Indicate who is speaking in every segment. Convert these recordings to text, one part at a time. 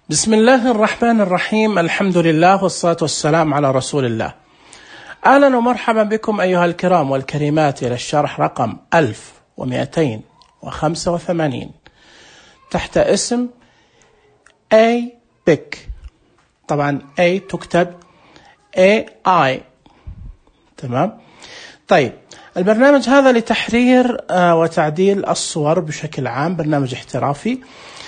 Speaker 1: بسم الله الرحمن الرحيم. الحمد لله والصلاة والسلام على رسول الله. أهلا ومرحبا بكم أيها الكرام والكريمات إلى الشرح رقم 1285 تحت اسم APIC. طبعا A تكتب AI. تمام. طيب، البرنامج هذا لتحرير وتعديل الصور بشكل عام، برنامج احترافي.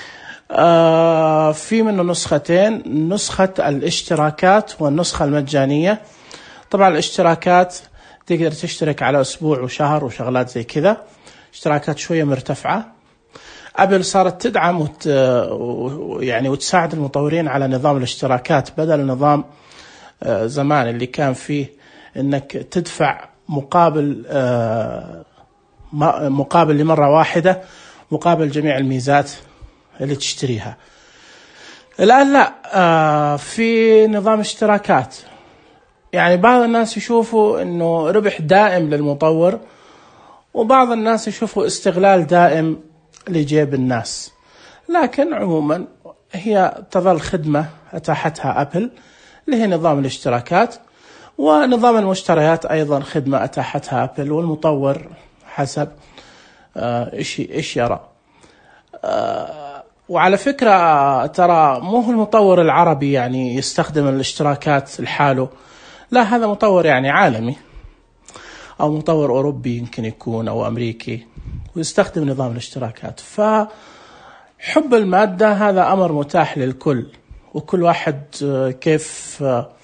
Speaker 1: في منه نسختين، نسخة الاشتراكات والنسخة المجانية. طبعا الاشتراكات تقدر تشترك على أسبوع وشهر وشغلات زي كذا، اشتراكات شوية مرتفعة. أبل صارت تدعم وتساعد المطورين على نظام الاشتراكات، بدل نظام زمان اللي كان فيه إنك تدفع مقابل لمرة واحدة مقابل جميع الميزات اللي تشتريها. الآن لا، في نظام اشتراكات. يعني بعض الناس يشوفوا انه ربح دائم للمطور، وبعض الناس يشوفوا استغلال دائم لجيب الناس. لكن عموما هي تظل خدمة اتاحتها ابل، اللي هي نظام الاشتراكات، ونظام المشتريات ايضا خدمة اتاحتها ابل، والمطور حسب ايش يرى. وعلى فكرة ترى مو هو المطور العربي يعني يستخدم الاشتراكات لحاله، لا، هذا مطور يعني عالمي، أو مطور أوروبي يمكن يكون، أو أمريكي، ويستخدم نظام الاشتراكات. فحب المادة هذا أمر متاح للكل، وكل واحد كيف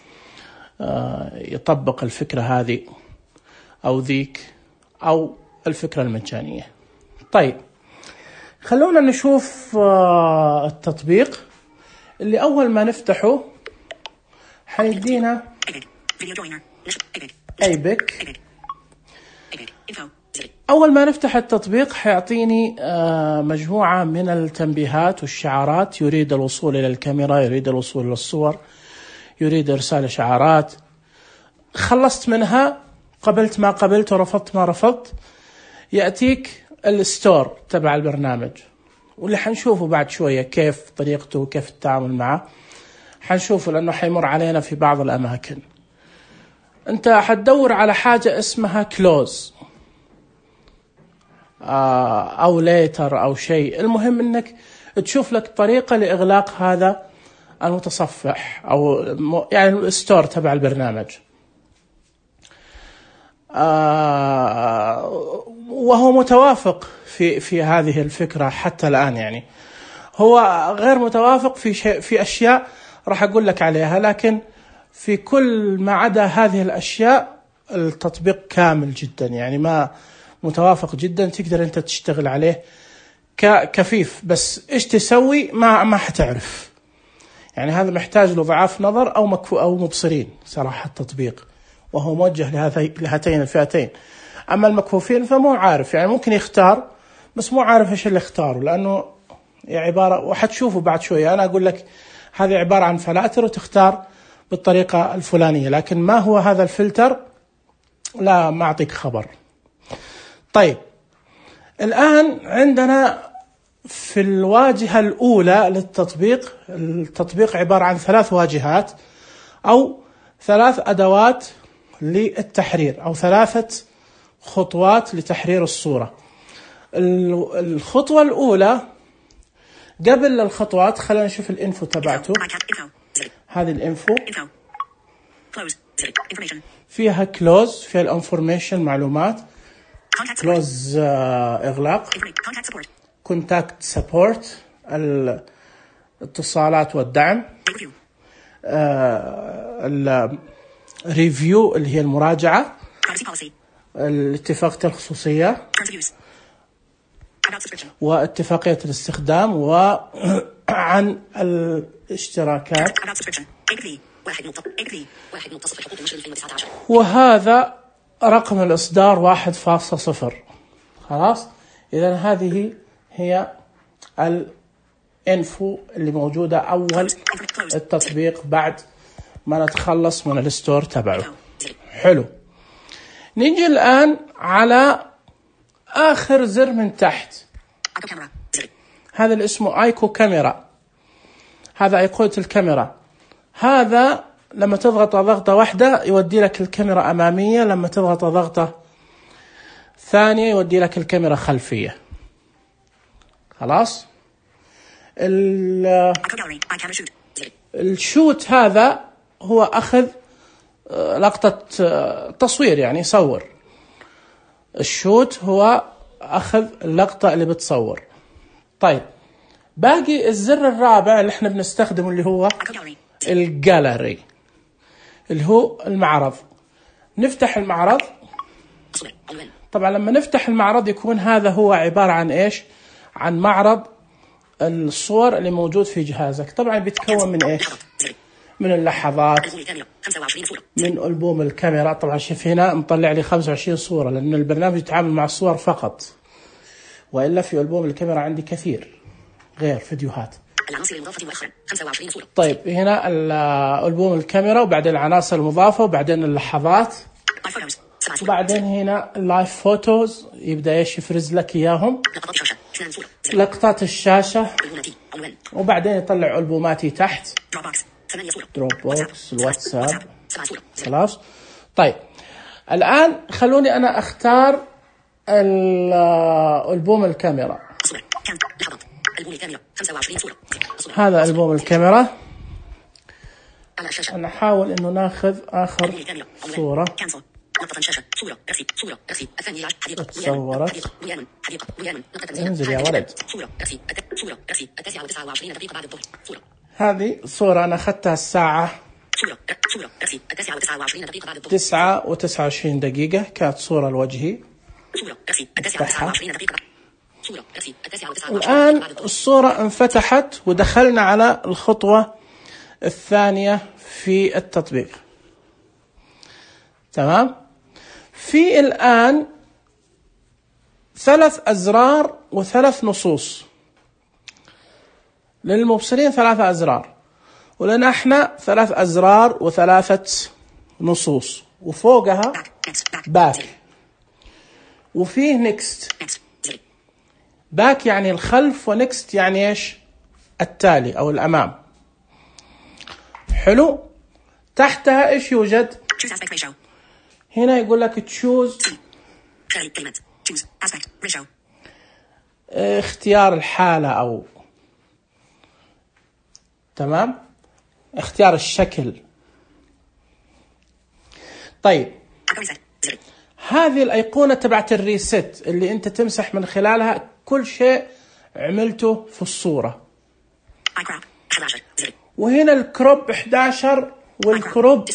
Speaker 1: يطبق الفكرة هذه أو ذيك أو الفكرة المجانية. طيب، خلونا نشوف التطبيق اللي أول ما نفتحه حيدينا APIC. أول ما نفتح التطبيق حيعطيني مجموعة من التنبيهات والشعارات. يريد الوصول إلى الكاميرا، يريد الوصول إلى الصور، يريد إرسال شعارات. خلصت منها، قبلت ما قبلت ورفضت ما رفضت، يأتيك الستور تبع البرنامج، واللي حنشوفه بعد شوية كيف طريقته وكيف التعامل معه. حنشوفه لأنه حيمر علينا في بعض الأماكن. أنت حتدور على حاجة اسمها كلوز أو ليتر أو شيء. المهم أنك تشوف لك طريقة لإغلاق هذا المتصفح أو يعني الستور تبع البرنامج. وهو متوافق في هذه الفكرة حتى الآن. يعني هو غير متوافق في أشياء راح أقول لك عليها، لكن في كل ما عدا هذه الأشياء التطبيق كامل جدا، يعني ما متوافق جدا، تقدر أنت تشتغل عليه كفيف. بس إيش تسوي ما حتعرف. يعني هذا محتاج له ضعاف نظر أو مبصرين صراحة التطبيق، وهو موجه لهاتين الفئتين. أما المكفوفين فمو عارف، يعني ممكن يختار بس مو عارف إيش اللي اختاره، لأنه عبارة، وحتشوفه بعد شوية. أنا أقول لك هذه عبارة عن فلاتر وتختار بالطريقة الفلانية، لكن ما هو هذا الفلتر لا، ما أعطيك خبر. طيب، الآن عندنا في الواجهة الأولى للتطبيق، التطبيق عبارة عن 3 واجهات أو 3 أدوات للتحرير، أو 3 خطوات لتحرير الصورة. الخطوة الأولى، قبل الخطوات خلينا نشوف الانفو تبعته. هذه الانفو فيها كلوز، فيها الانفورميشن معلومات، كلوز إغلاق، كونتاكت سبورت الاتصالات والدعم، الريفيو اللي هي المراجعة، الاتفاقية الخصوصية، واتفاقية الاستخدام، وعن الاشتراكات. وهذا رقم الإصدار 1.0. خلاص، إذن هذه هي الانفو اللي موجودة أول التطبيق بعد ما نتخلص من الستور تبعه. حلو، نيجي الآن على آخر زر من تحت، هذا اللي اسمه آيكو كاميرا. هذا أيقونة الكاميرا. هذا لما تضغط ضغطة واحدة يودي لك الكاميرا أمامية، لما تضغط ضغطة ثانية يودي لك الكاميرا خلفية. خلاص. الشوت هذا هو أخذ لقطة تصوير، يعني صور. الشوت هو أخذ اللقطة اللي بتصور. طيب باقي الزر الرابع اللي احنا بنستخدمه اللي هو الجاليري، اللي هو المعرض. نفتح المعرض. طبعا لما نفتح المعرض يكون هذا هو عبارة عن ايش؟ عن معرض الصور اللي موجود في جهازك. طبعا بيتكون من ايش؟ من اللحظات، من ألبوم الكاميرا. طبعا شوف هنا مطلع لي 25 صورة لأن البرنامج يتعامل مع الصور فقط، وإلا في ألبوم الكاميرا عندي كثير غير فيديوهات. العناصر المضافة مؤخرا 25 صورة. طيب هنا ألبوم الكاميرا، وبعدين العناصر المضافة، وبعدين اللحظات، وبعدين هنا اللايف فوتوز يبدأ ايش يفرز لك إياهم، لقطات الشاشة، وبعدين يطلع ألبوماتي تحت، دروب بوكس، الواتساب. خلاص. طيب الآن خلوني أنا أختار ألبوم الكاميرا. هذا ألبوم الكاميرا. أنا أحاول إنه ناخذ آخر صورة تصورت. انزل يا ولد. هذه صورة أنا أخذتها الساعة 9:29 كانت صورة لوجهي. الآن الصورة انفتحت ودخلنا على الخطوة الثانية في التطبيق. تمام. في الآن 3 أزرار و3 نصوص. للمبصرين 3 أزرار، ولنا احنا 3 أزرار و3 نصوص، وفوقها باك، وفيه نيكست. باك يعني الخلف، ونيكست يعني ايش؟ التالي او الامام. حلو. تحتها ايش يوجد؟ هنا يقول لك تشوز، اختيار الحالة او تمام، اختيار الشكل. طيب هذه الأيقونة تبعت الريست اللي انت تمسح من خلالها كل شيء عملته في الصورة. وهنا الكروب 11 والكروب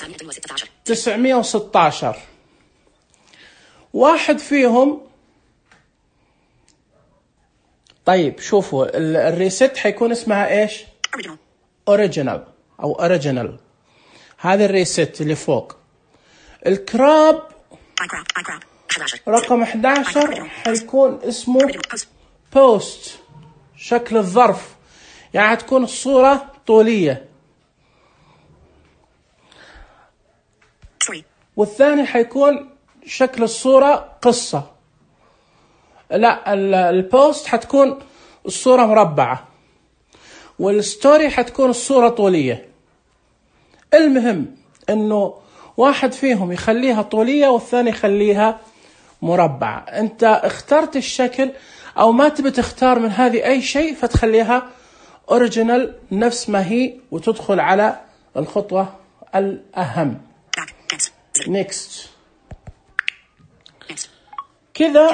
Speaker 1: 916. واحد فيهم. طيب شوفوا الريست حيكون اسمها ايش؟ اوريجينال او اوريجينال. هذا الريست اللي فوق. الكراب رقم 11 حيكون اسمه بوست، شكل الظرف، يعني هتكون الصورة طولية. والثاني حيكون شكل الصورة قصة. لا البوست حتكون الصورة مربعة، والستوري حتكون الصورة طولية. المهم انه واحد فيهم يخليها طولية والثاني يخليها مربعة. انت اخترت الشكل او ما تبي تختار من هذه اي شيء، فتخليها اوريجينال نفس ما هي، وتدخل على الخطوة الاهم نيكست. كذا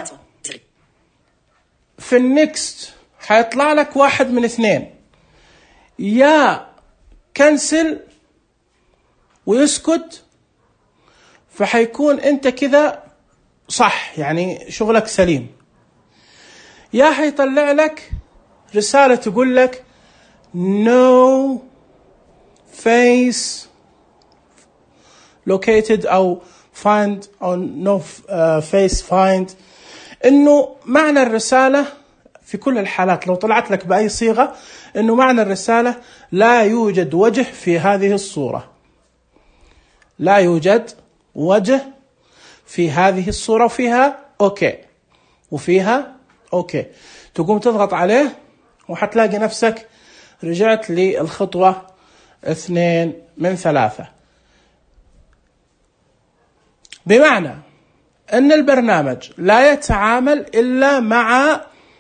Speaker 1: في النيكست حيطلع لك واحد من اثنين: يا كنسل ويسكت، فحيكون انت كذا صح، يعني شغلك سليم. يا حيطلع لك رسالة تقول لك no face located او find او no face find. انه معنى الرسالة في كل الحالات لو طلعت لك بأي صيغة، انه معنى الرسالة لا يوجد وجه في هذه الصورة، لا يوجد وجه في هذه الصورة، وفيها اوكي وفيها اوكي. تقوم تضغط عليه وحتلاقي نفسك رجعت للخطوة 2 من 3. بمعنى أن البرنامج لا يتعامل إلا مع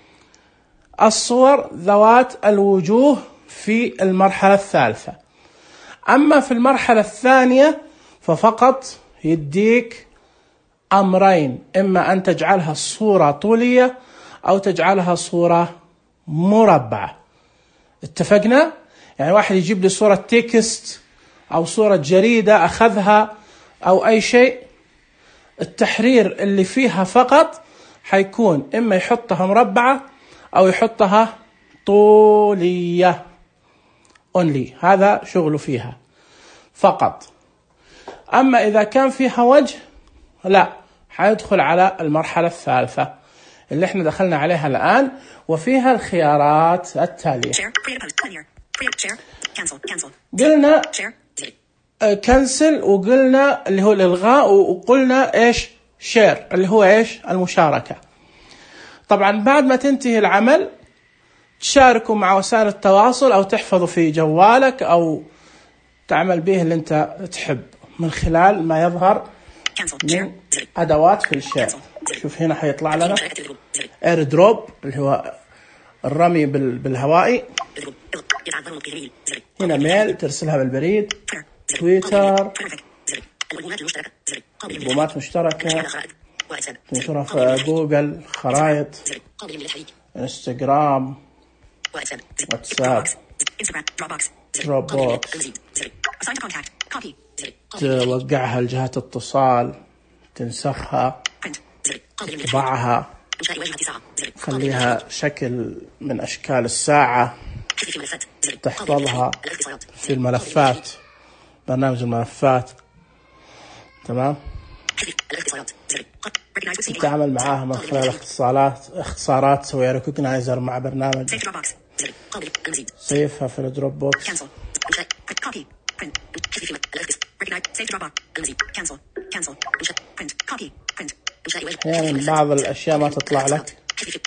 Speaker 1: الصور ذوات الوجوه في المرحلة الثالثة. أما في المرحلة الثانية ففقط يديك أمرين، إما أن تجعلها صورة طولية أو تجعلها صورة مربعة. اتفقنا؟ يعني واحد يجيب لي صورة تكست أو صورة جريدة أخذها أو أي شيء، التحرير اللي فيها فقط حيكون إما يحطها مربعة أو يحطها طولية only، هذا شغله فيها فقط. أما إذا كان فيها وجه لا، حيدخل على المرحلة الثالثة اللي احنا دخلنا عليها الآن، وفيها الخيارات التالية. قلنا كنسل، وقلنا اللي هو الإلغاء، وقلنا إيش شير اللي هو إيش المشاركة. طبعا بعد ما تنتهي العمل تشاركوا مع وسائل التواصل أو تحفظه في جوالك أو تعمل به اللي أنت تحب من خلال ما يظهر من أدوات في الشير. شوف هنا حيطلع لنا اير دروب اللي هو الرمي بالهوائي، هنا ميل ترسلها بالبريد، تويتر، البومات مشتركة تنشرها في جوجل، خرائط، انستغرام، واتساب، دروب بوكس، توقعها لجهات اتصال، تنسخها، تطبعها، خليها شكل من أشكال الساعة، تحفظها في الملفات، برنامج الملفات. تمام. تتعامل معاها من خلال اختصارات، تسوي ريكوجنايزر مع برنامج، سيفها في الدروب بوكس. يعني بعض الأشياء ما تطلع لك،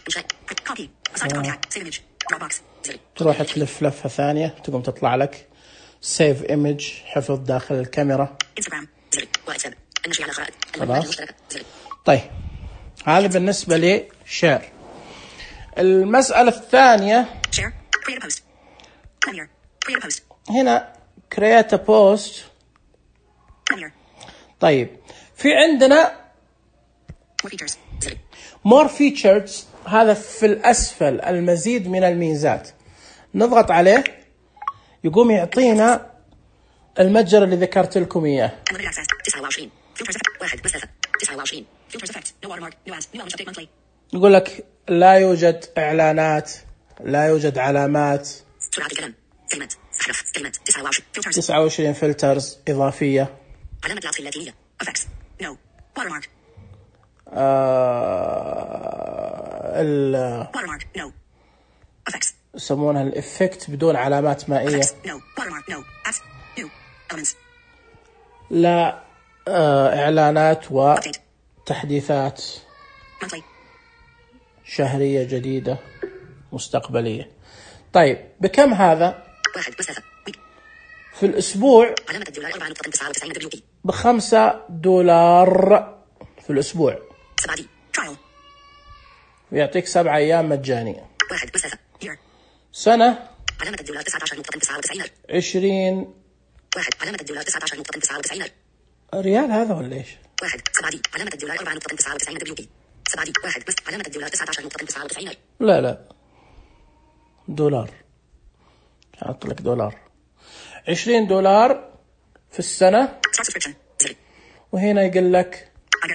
Speaker 1: تروح تلف لفة ثانية تقوم تطلع لك سيف ايمج، حفظ داخل الكاميرا. خلاص. طيب هذا بالنسبة لي شير. المسألة الثانية هنا create a post. طيب في عندنا more features، هذا في الأسفل المزيد من الميزات، نضغط عليه يقوم يعطينا المتجر اللي ذكرت لكم إياه. يقول لك لا يوجد إعلانات، لا يوجد علامات، 29 فلترز إضافية، علامة العطف اللاتينية effects no watermark watermark no effects يسمونها الإفكت بدون علامات مائية. no watermark no apps new elements لا إعلانات وتحديثات شهرية جديدة مستقبلية. طيب بكم هذا؟ في الأسبوع $5 في الأسبوع، ويعطيك 7 أيام مجانية. سنة 20 ريال هذا ولا إيش؟ لا دولار، حاط لك دولار، $20 في السنة. وهنا يقول لك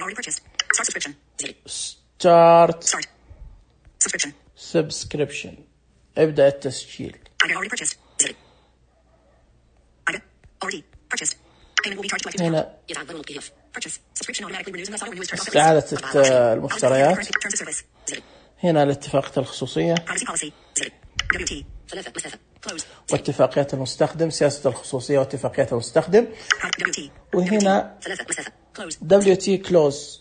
Speaker 1: start subscription، ابدأ التسجيل. هنا استعادة المشتريات، هنا الاتفاقية الخصوصية واتفاقية المستخدم، سياسة الخصوصية واتفاقية المستخدم، وهنا WT close.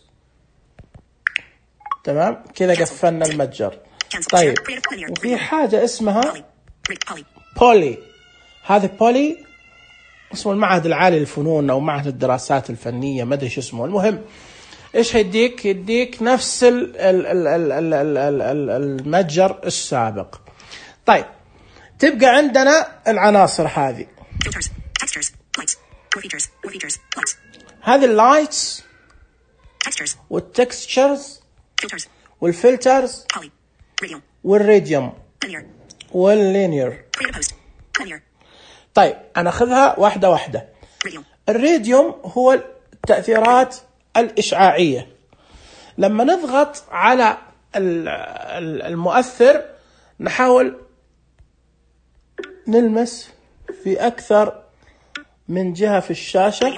Speaker 1: تمام كذا قفلنا المتجر. طيب وفي حاجة اسمها بولي. هذا بولي اسمه المعهد العالي للفنون أو معهد الدراسات الفنية، ما أدري شو اسمه. المهم إيش هيديك؟ يديك نفس المتجر السابق. طيب تبقى عندنا العناصر هذه، هذه اللايتس والتكستشرز والفلترز والريديوم واللينير. طيب أنا أخذها واحدة واحدة. الريديوم هو التأثيرات الإشعاعية. لما نضغط على المؤثر نحاول نلمس في أكثر من جهة في الشاشة،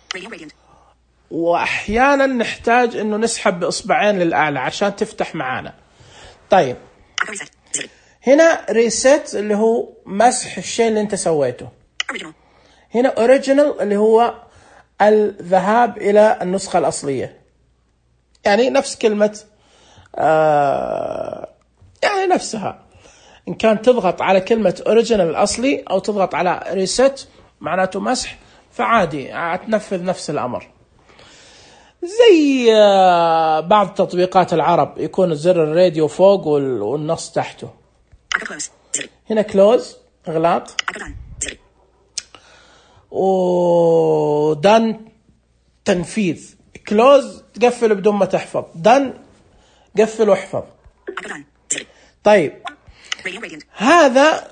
Speaker 1: وأحيانا نحتاج أنه نسحب بإصبعين للأعلى عشان تفتح معانا. طيب هنا ريست اللي هو مسح الشيء اللي انت سويته. هنا اوريجينال اللي هو الذهاب إلى النسخة الأصلية، يعني نفس كلمة يعني نفسها. إن كان تضغط على كلمة اوريجينال الأصلي أو تضغط على ريست معناته مسح، فعادي تنفذ نفس الأمر. زي بعض تطبيقات العرب يكون زر الراديو فوق والنص تحته. هنا كلوز إغلاق، ودن تنفيذ. كلوز تقفل بدون ما تحفظ، دن قفل واحفظ. طيب هذا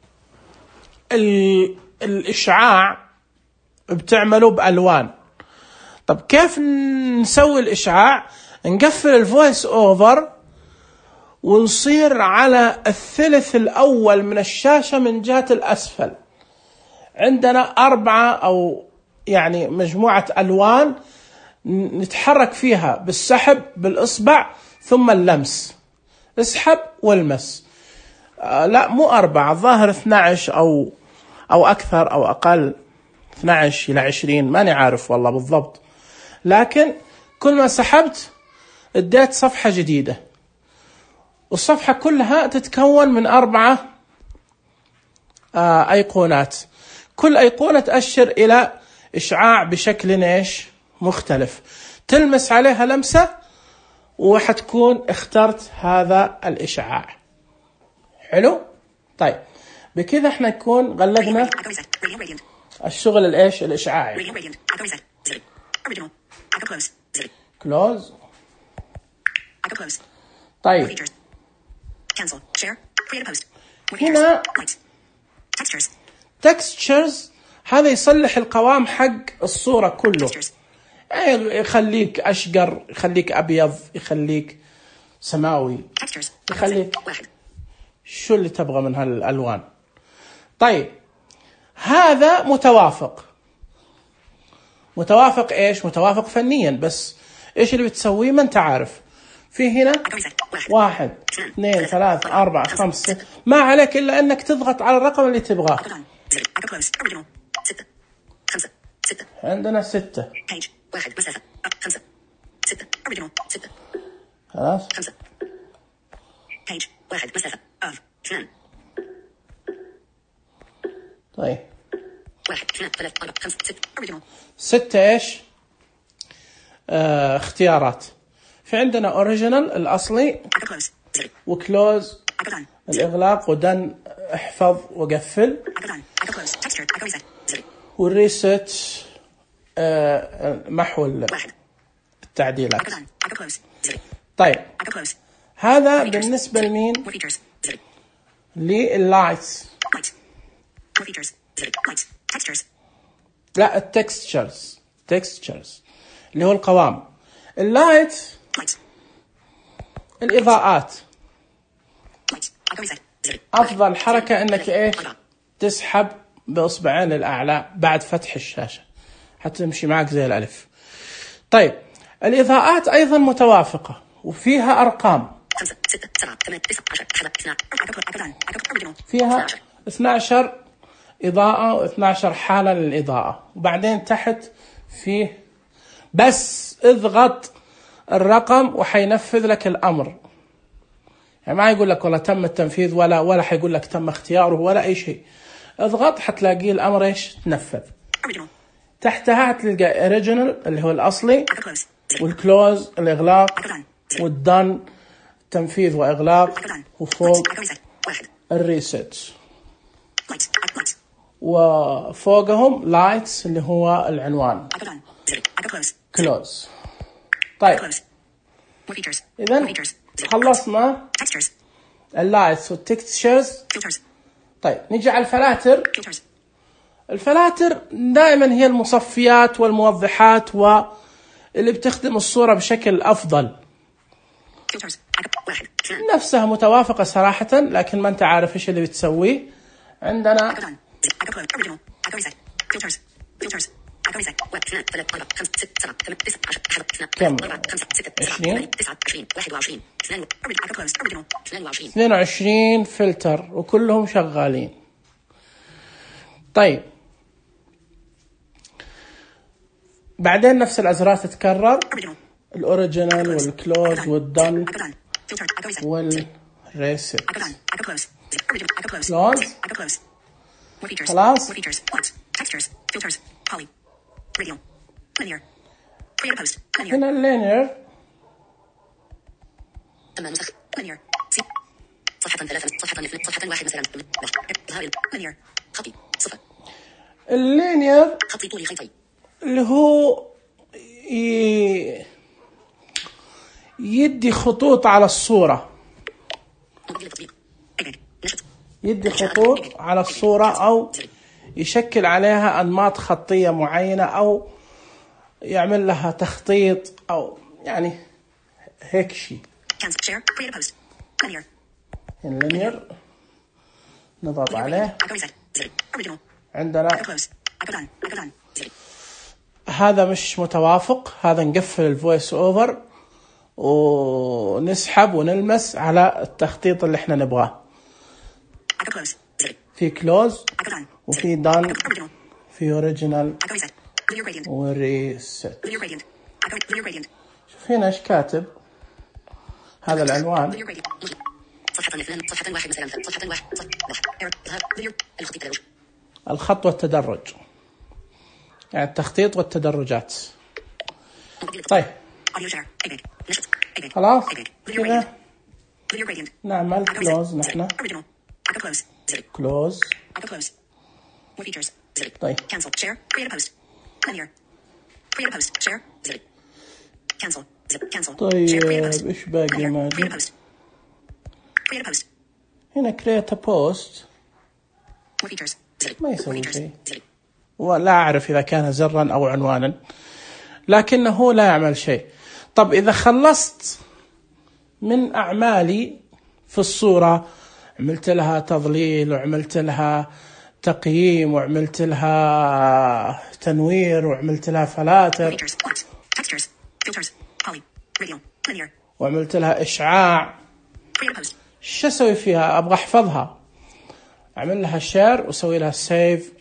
Speaker 1: الإشعاع بتعمله بألوان. طب كيف نسوي الإشعاع؟ نقفل الفويس أوفر ونصير على الثلث الأول من الشاشة من جهة الأسفل. عندنا 4 أو يعني مجموعة ألوان نتحرك فيها بالسحب بالإصبع ثم اللمس. اسحب والمس. لا مو 4، الظاهر 12 أو أكثر أو أقل، 12 إلى 20 ماني عارف والله بالضبط. لكن كل ما سحبت اديت صفحة جديدة، والصفحة كلها تتكون من 4 أيقونات. كل أيقونة تأشر إلى إشعاع بشكل مختلف. تلمس عليها لمسة وحتكون اخترت هذا الإشعاع. حلو؟ طيب بكذا احنا نكون غلقنا الشغل الإشعاعي. كلوز. طيب هنا textures، هذا يصلح القوام حق الصورة كله، يعني يخليك أشقر، يخليك أبيض، يخليك سماوي، يخليك شو اللي تبغى من هالألوان. طيب هذا متوافق إيش؟ متوافق فنيا، بس إيش اللي بتسويه ما أنت عارف. في هنا 1 2 3 4 5 6، ما عليك إلا أنك تضغط على الرقم اللي تبغاه. عندنا 6. خلاص. طيب 6 إيش؟ اختيارات. في عندنا اوريجينال الأصلي، وكلوز الإغلاق، ودن احفظ وقفل، والريست محو التعديلات. طيب هذا بالنسبة لمين؟ لللايتس. لا التكستشرز اللي هو القوام. اللايت الإضاءات. أفضل حركة أنك إيش؟ تسحب بإصبعين الأعلى بعد فتح الشاشة حتى تمشي معك زي الألف. طيب الإضاءات أيضا متوافقة وفيها أرقام. فيها 12 إضاءة و12 حالة للإضاءة. وبعدين تحت فيه بس اضغط الرقم وحينفذ لك الأمر. يعني ما يقول لك والله تم التنفيذ ولا حيقول لك تم اختياره ولا أي شيء. اضغط حتلاقيه الأمر إيش تنفذ. تحتها هتلقى original اللي هو الأصلي، والكلوز الإغلاق، والدن تنفيذ وإغلاق، وفوق الريست، وفوقهم لايتس اللي هو العنوان كلوز. طيب إذن خلصنا اللايتس والتكستشرز. طيب نيجي على الفلاتر. الفلاتر دائما هي المصفيات والموضحات واللي بتخدم الصورة بشكل أفضل. نفسها متوافقة صراحة، لكن ما أنت عارف إيش اللي بتسويه. عندنا كم 22 فلتر وكلهم شغالين. طيب بعدين نفس الأزرار تتكرر، الأوريجينال والكلوز والدن والريست. كلوز خلاص. هنا اللينير اللينير اللي هو يدي خطوط على الصورة، يدي خطوط على الصورة أو يشكل عليها أنماط خطية معينة أو يعمل لها تخطيط أو يعني هيك شيء. اللينير نضغط عليه، عندنا هذا مش متوافق، هذا نقفل الفويس اوفر ونسحب ونلمس على التخطيط اللي احنا نبغاه. في كلوز وفي دان، في اوريجينال وريست. شوف هنا ايش كاتب، هذا العنوان الخط والتدرج، يعني التخطيط والتدرجات. طيب خلاص كذا نعمل كلوز. نحن كلوز. طيب طيب ايش باقي ماجي؟ هنا create a post ما يسوي شيء، ولا أعرف إذا كان زرا أو عنوانا، لكنه لا يعمل شيء. طب إذا خلصت من أعمالي في الصورة، عملت لها تظليل وعملت لها تقييم وعملت لها تنوير وعملت لها فلاتر وعملت لها إشعاع، شو أسوي فيها؟ أبغى أحفظها، أعمل لها شير وأسوي لها سيف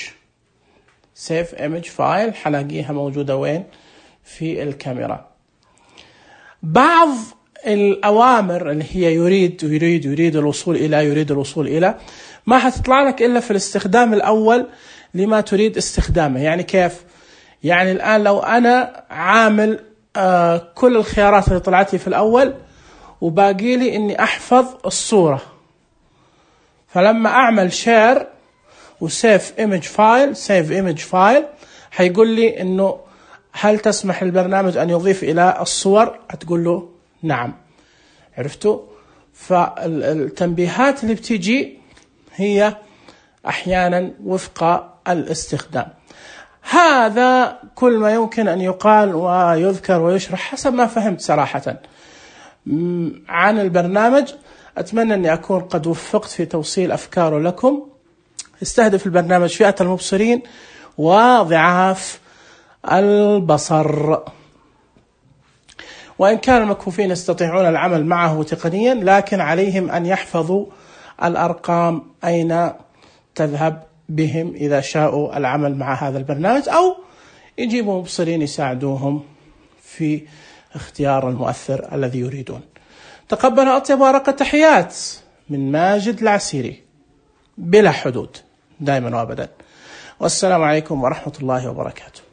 Speaker 1: إيمج فايل، حلاقيها موجودة وين؟ في الكاميرا. بعض الأوامر اللي هي يريد الوصول إلى ما حتطلع لك إلا في الاستخدام الأول لما تريد استخدامه. يعني كيف؟ يعني الآن لو أنا عامل كل الخيارات اللي طلعت لي في الأول وباقي لي إني أحفظ الصورة، فلما أعمل شير وسيف إيمج فايل حيقول لي إنه هل تسمح البرنامج أن يضيف إلى الصور؟ هتقول له نعم. عرفتوا؟ فالتنبيهات اللي بتيجي هي أحيانا وفق الاستخدام. هذا كل ما يمكن أن يقال ويذكر ويشرح حسب ما فهمت صراحة عن البرنامج. أتمنى أني أكون قد وفقت في توصيل أفكاره لكم. يستهدف البرنامج فئة المبصرين وضعاف البصر، وإن كان المكفوفين يستطيعون العمل معه تقنيا، لكن عليهم أن يحفظوا الأرقام أين تذهب بهم إذا شاءوا العمل مع هذا البرنامج، أو يجيبوا مبصرين يساعدوهم في اختيار المؤثر الذي يريدون. تقبل أطيب وأرق التحيات من ماجد العسيري، بلا حدود دائما وأبدا. والسلام عليكم ورحمة الله وبركاته.